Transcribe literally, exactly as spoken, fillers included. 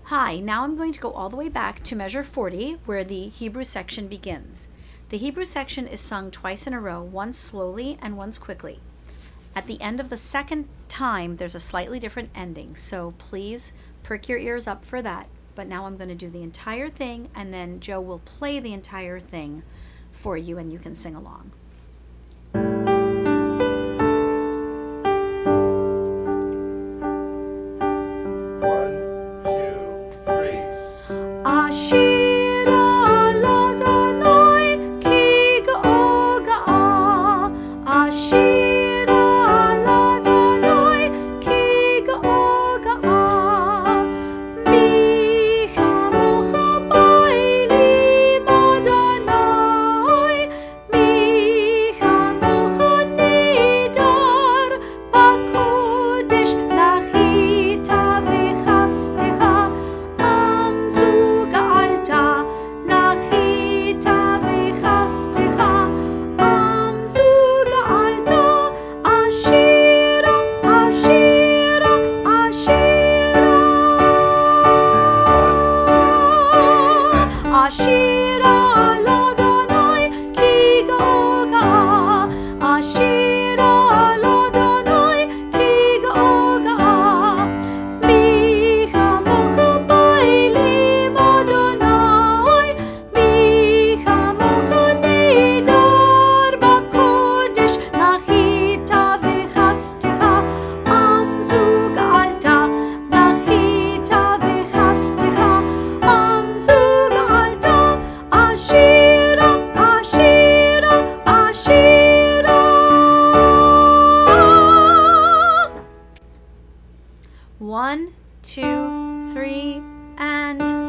Hi, now I'm going to go all the way back to measure forty, where the Hebrew section begins. The Hebrew section is sung twice in a row, once slowly and once quickly. At the end of the second time, there's a slightly different ending, so please perk your ears up for that. But now I'm going to do the entire thing, and then Joe will play the entire thing for you, and you can sing along. One, two, three. Ashira l'Adonai ki ga'oga'a. Ashira l'Adonai ki ga'oga'a. Mi chamocha ba'elim Adonai. Mi chamocha nidar b'kodesh nachita v'chastecha. Ashira l'Adonai ki ga'oga'a. Ashira l'Adonai ki ga'oga'a. Mi chamocha ba'elim Adonai. Mi chamocha nidar b'kodesh nachita v'chastecha. Am zu ga'alta nachita v'chastecha. Am zu Ashira, Ashira, Ashira. One, two, three, and